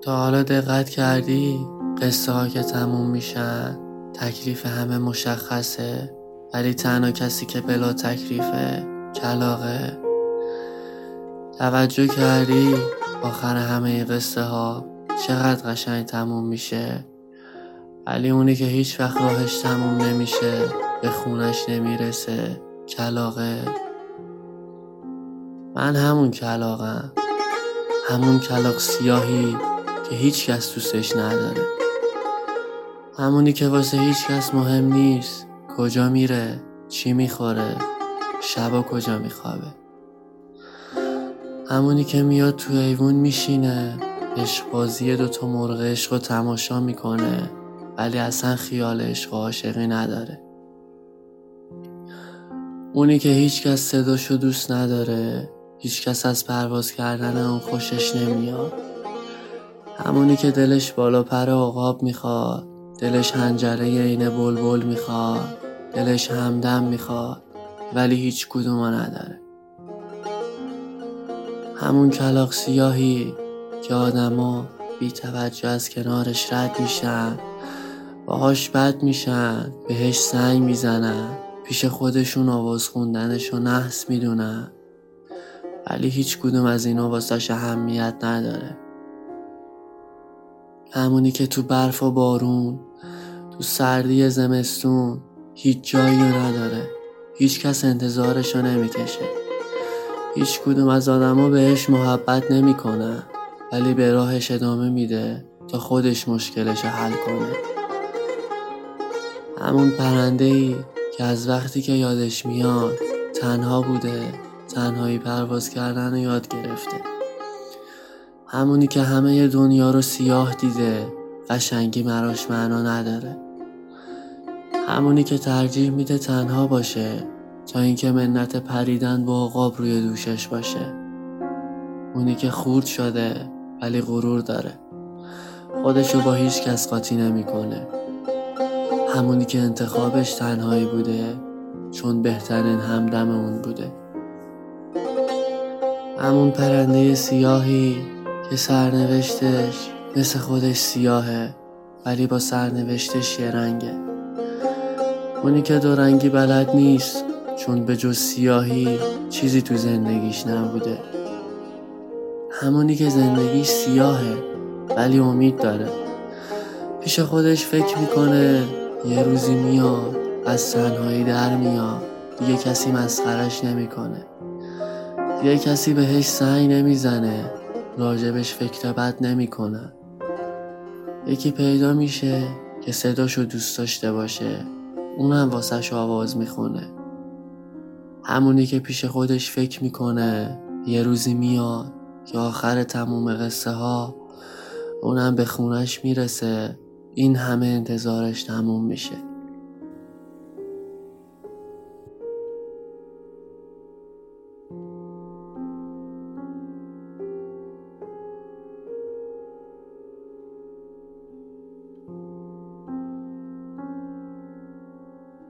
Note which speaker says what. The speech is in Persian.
Speaker 1: تا حالا دقت کردی قصه ها که تموم میشن تکلیف همه مشخصه، ولی تنها کسی که بلا تکلیفه کلاغه. توجه کردی آخر همه قصه ها چقدر قشنگ تموم میشه، ولی اونی که هیچ وقت راهش تموم نمیشه به خونش نمیرسه کلاغه. من همون کلاغم، همون کلاغ سیاهی که هیچ کس دوستش نداره، همونی که واسه هیچ کس مهم نیست کجا میره، چی میخوره، شبا کجا میخوابه، همونی که میاد تو ایوون میشینه عشقبازی دوتا مرغ عشق رو تماشا میکنه ولی اصلا خیال عشق و عاشقی نداره، اونی که هیچ کس صداشو دوست نداره، هیچ کس از پرواز کردن اون خوشش نمیاد، همونی که دلش بالا پر عقاب میخواد، دلش حنجره عین بلبل میخواد، دلش همدم میخواد ولی هیچ کدومو نداره، همون کلاغ سیاهی که آدما بی توجه از کنارش رد میشن، باهاش بد میشن، بهش سنگ میزنن، پیش خودشون آواز خوندنشو نحس میدونن، ولی هیچ کدوم از اینا واسش اهمیت نداره، همونی که تو برف و بارون، تو سردی زمستون هیچ جایی نداره، هیچ کس انتظارشو نمیکشه، هیچ کدوم از آدما بهش محبت نمیکنن ولی به راهش ادامه میده تا خودش مشکلشو حل کنه، همون پرنده‌ای که از وقتی که یادش میاد تنها بوده، تنهایی پرواز کردن رو یاد گرفته، همونی که همه دنیا رو سیاه دیده قشنگی براش معنا نداره، همونی که ترجیح میده تنها باشه تا اینکه منت پریدن با عقاب روی دوشش باشه، اونی که خورد شده ولی غرور داره، خودشو با هیچ کس قاطی نمیکنه، همونی که انتخابش تنهایی بوده چون بهترین همدم اون بوده، همون پرنده سیاهی که سرنوشتش مثل خودش سیاهه ولی با سرنوشتش یه رنگه، اونی که دو رنگی بلد نیست چون به جز سیاهی چیزی تو زندگیش نبوده، همونی که زندگیش سیاهه ولی امید داره، پیش خودش فکر میکنه یه روزی میاد از تنهایی در میاد، دیگه کسی مسخرش نمیکنه، دیگه کسی بهش سنگ نمیزنه، راجبش فکر بد نمیکنه، یکی پیدا میشه که صداشو دوست داشته باشه، اونم واسش آواز میخونه، همونی که پیش خودش فکر میکنه یه روزی میاد که آخر تموم قصه ها اونم به خونش میرسه، این همه انتظارش تموم میشه.